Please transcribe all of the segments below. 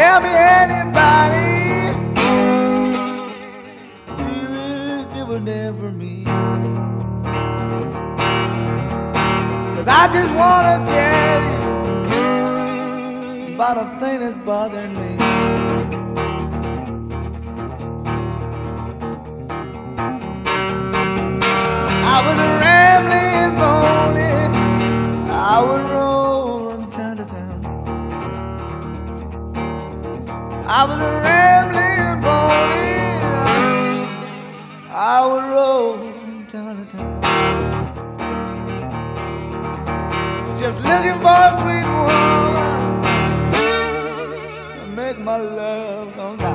tell me anybody you really give a damn for me. 'Cause I just wanna tell you about a thing that's bothering me. I was a rambling pony, I would roll from town to town. I was a rambling pony, I would roll from town to town. Just looking for a sweet woman to make my love come down.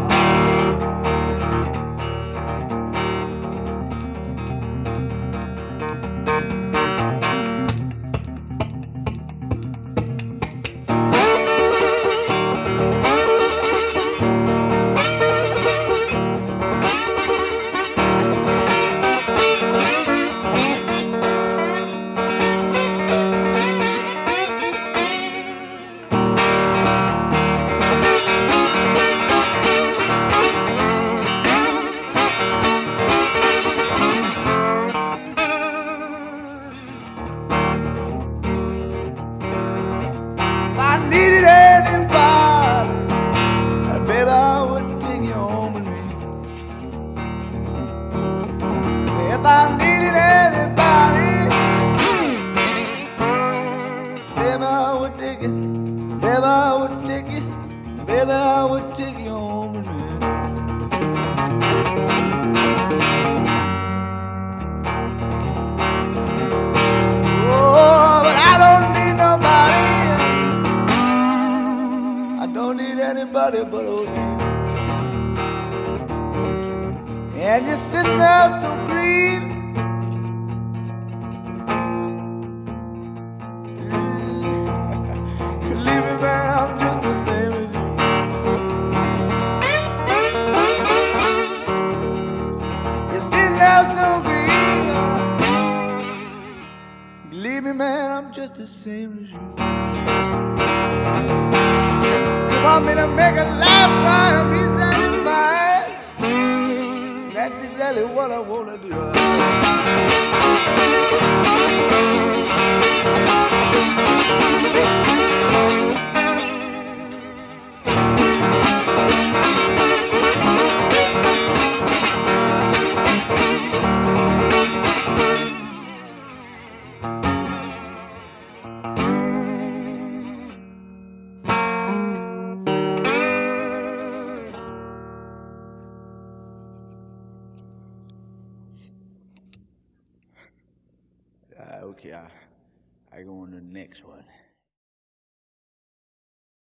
If I needed anybody, baby, I would take you home with me. If I needed anybody, baby, I would take you. Baby, I would take you. Baby, I would take you home with me. Oh, but I don't need nobody. I don't need anybody but old you. And you're sitting there so green. Leave me, man, I'm just the same as you. You're sitting there so green. Believe me, man, I'm just the same as you. You want me to make a laugh, cry, and be satisfied? That's exactly what I want to do. Okay, I go on to the next one.